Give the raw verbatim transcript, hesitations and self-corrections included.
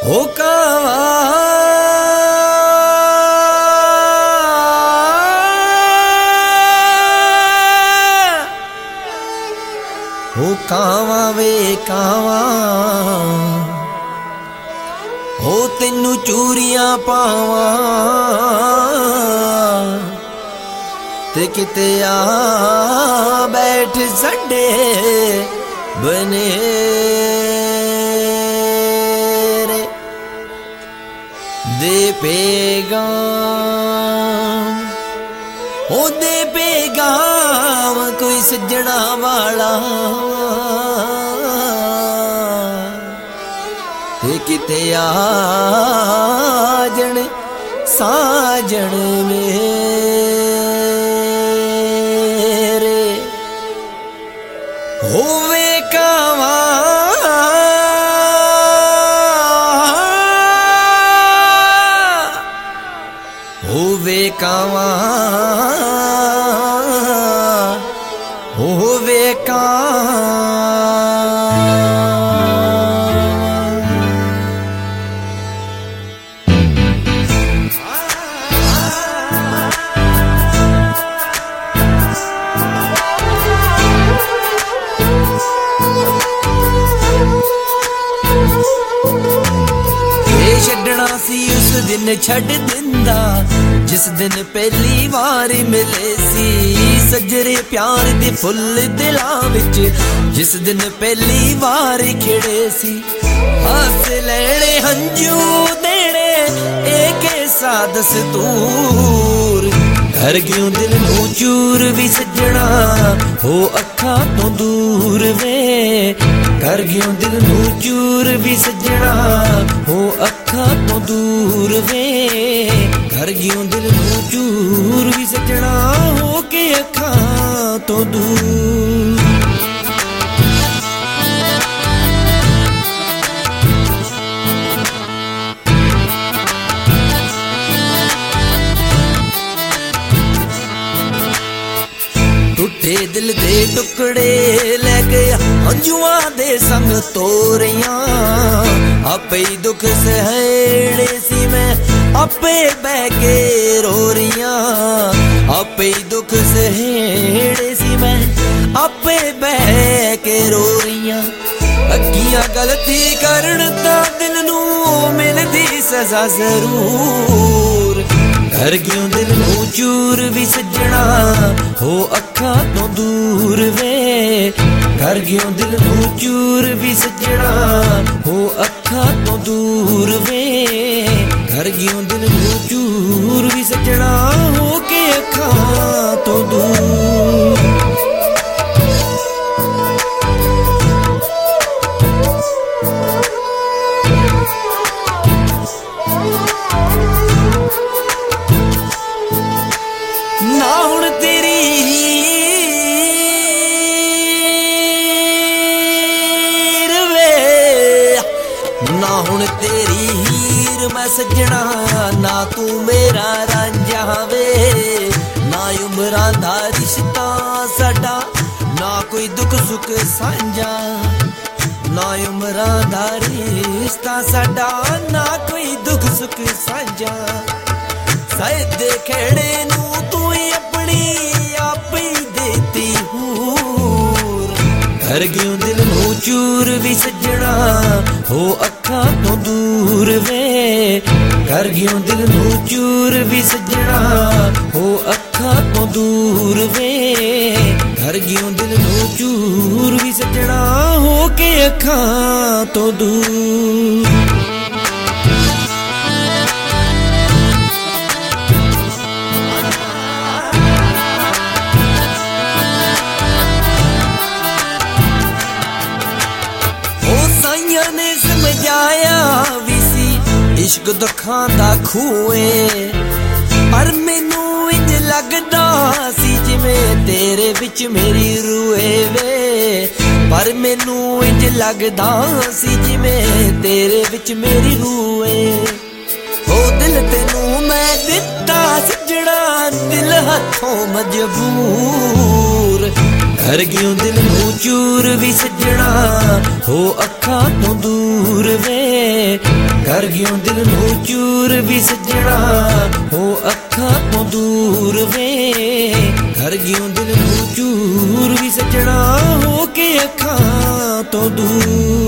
हो कावा हो कावा वे कावा हो तेनू चूरियां पावा ते किते आ बैठ सडे बने दे पैगाम हो दे पैगाम कोई सज्जणा वाला ते किते आजण साजण मेरे होवे कावा होवे कावा होवे छड्डना सी उस दिन छड्ड दिंदा जिस दिन पहली बार मिले सी सजरे प्यार दे फुल दिलां विच जिस दिन पहली बार खिड़े सी हस लेने हंजू देने एक सा दस्तूर कर क्यों दिल नू चूर भी सजना हो अखा तो दूर वे कर क्यों दिल नू चूर भी सजना हो अखा तो दूर वे कर क्यों दिल नू चूर भी सजना हो के अखा तो दूर टूटे दिल दे टुकड़े लैके हंजुआ दे संग तोरियां आपे ही दुख सहड़े सी मैं आपे बह के रो रियां आपे ही दुख सहड़े सी मैं आपे बह के रो रियां अगियां गलती करन ता दिल नू मिलदी सजा जरूर कर क्यों दिल नू चूर भी सजना हो अखा तो दूर वे कर क्यों दिल नू चूर भी सजना हो अखा तो दूर वे कर क्यों दिल नू चूर भी सजना हो के अखा तो दूर ना हुण तेरी हीर वे ना हुण तेरी हीर मैं सजना ना तू मेरा रांझा वे ना उमरां दा रिश्ता साडा ना कोई दुख सुख सांझा ना उमरां दा रिश्ता साडा ना कोई दुख सुख सांझा शायद खेड़े नू तू ही अपनी आप ही देती हूर कर क्यों दिल नू चूर भी सजना हो अखा तो दूर वे कर क्यों दिल नू चूर भी सजना हो अखा तो दूर वे कर क्यों दिल नू चूर भी सजना हो के अखा तो दूर ने समझाया भी सी इश्क दुखां दा खूए पर मैनू इंज लगदा सी जिवें तेरे विच मेरी रूए वे पर मैनू इंज लगदा सी जिवें तेरे विच मेरी रूए ओ दिल तेनू मैं दिता सजना दिल हथों मजबूर कर क्यों दिल नू चूर भी सजना हो अखा तो दूर वे कर ਕਰ ਗਿਓ ਦਿਲ ਨੂੰ ਚੂਰ ਵੀ ਸੱਜਣਾ ਹੋ ਅੱਖਾਂ ਤੋਂ ਦੂਰ ਵੇ ਕਰ ਗਿਓ ਦਿਲ ਨੂੰ ਚੂਰ ਵੀ ਸੱਜਣਾ ਹੋ ਕੇ ਅੱਖਾਂ ਤੋਂ ਦੂਰ